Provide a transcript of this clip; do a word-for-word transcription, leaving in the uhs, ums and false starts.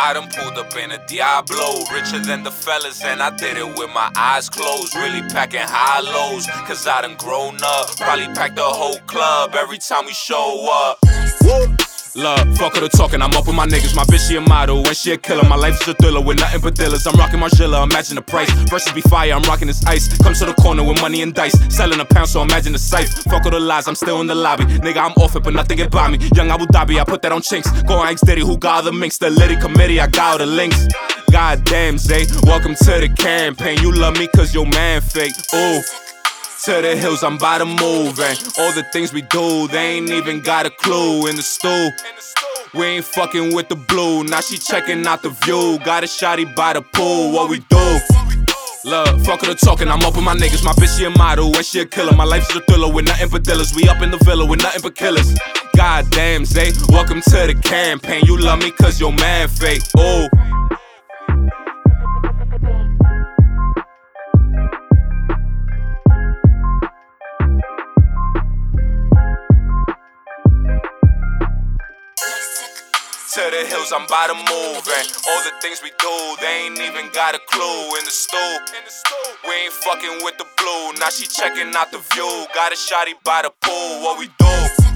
I done pulled up in a Diablo, richer than the fellas, and I did it with my eyes closed. Really packing high lows, cause I done grown up. Probably packed the whole club every time we show up. Woo! Love, fuck her the talking, I'm up with my niggas. My bitch, she a model, and she a killer. My life is a thriller with nothing but dealers. I'm rocking Margiela, imagine the price. Versus be fire, I'm rocking this ice. Come to the corner with money and dice. Selling a pound, so imagine the sight. Fuck all the lies, I'm still in the lobby. Nigga, I'm off it, but nothing get by me. Young Abu Dhabi, I put that on chinks. Go on X Diddy, who got all the minks? The Liddy committee, I got all the links. Goddamn, Zay, welcome to the campaign. You love me cause your man fake, ooh. To the hills, I'm by to move, and all the things we do, they ain't even got a clue. In the stool, we ain't fucking with the blue. Now she checking out the view. Got a shotty by the pool, what we do? Love, fuck her the talking, I'm up with my niggas. My bitch, she a model, and she a killer. My life's a thriller with nothing but dealers. We up in the villa with nothing but killers. Goddamn, Zay, welcome to the campaign. You love me cause your man fake, ooh. To the hills, I'm by to move, and all the things we do, they ain't even got a clue. In the stool, we ain't fucking with the blue. Now she checking out the view. Got a shotty by the pool, what we do?